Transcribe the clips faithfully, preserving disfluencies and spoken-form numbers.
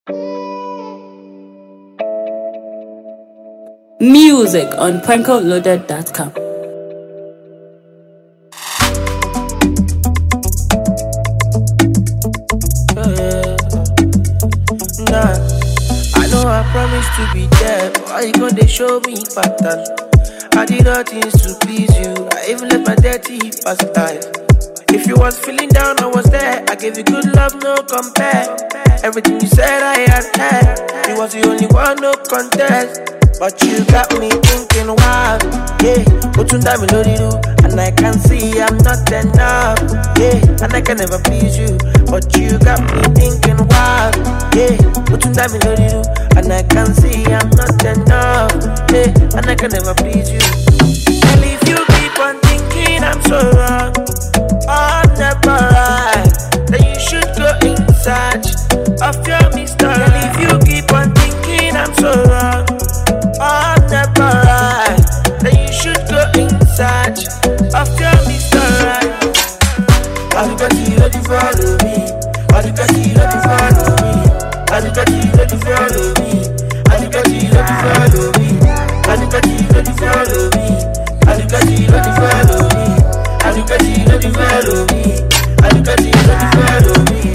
Music on Pranko Loaded dot com. Nah, I know I promised to be there, but why you gonna show me pattern? I did all things to please you. I even let my dirty past life. If you was feeling down, I was there. I gave you good love, no compare. Everything you said, I had had. You was the only one, no contest. But you got me thinking, wow, yeah. What you me do, and I can see I'm not enough, yeah. And I can never please you, but you got me thinking, wow, yeah. What you me do, and I can see I'm not enough, yeah. And I can never please you. And if you keep on thinking I'm so wrong, I'm never right, then you should go in search of your mystery. And if you keep on thinking I'm so wrong, I'm never right, then you should go in search of your mystery. I look at you, let you follow me. I look at you, let you follow me. I look at you, let you follow me. I look at you, let you follow me. I look at you, let you follow me. I look at you, let you follow me. I look at you, let you follow me. I look at you, let you follow me.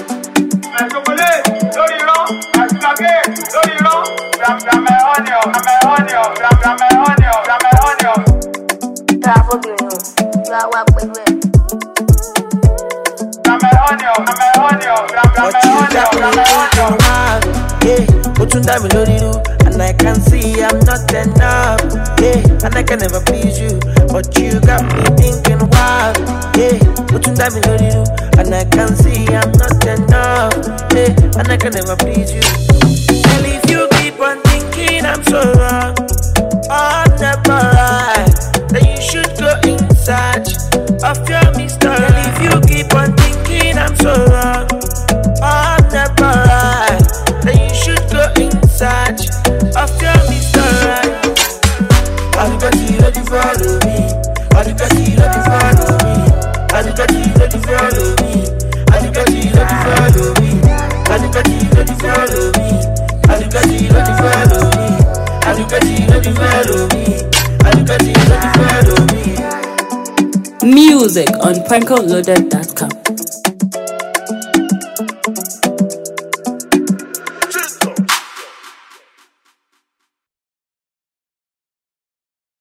Me and I can see I'm not enough, yeah. And I can never please you, but you got me thinking, wow, yeah. What you me do, and I can see I'm not enough, yeah. And I can never please you. And if you keep on thinking I'm so wrong, I'm never right, then you should go in search of your mystery. And if you keep on thinking I'm so wrong, I'm never right, then you should go in search of your mystery. I look at you, let you follow me. I look at you, let you follow me. I look at you, let you follow me. I look at you, let you follow me. I look at you, let you follow me. I look at you, let you follow me. I look at you, let you follow me. I look at you, let you follow me. Music on Pranko Loaded dot com.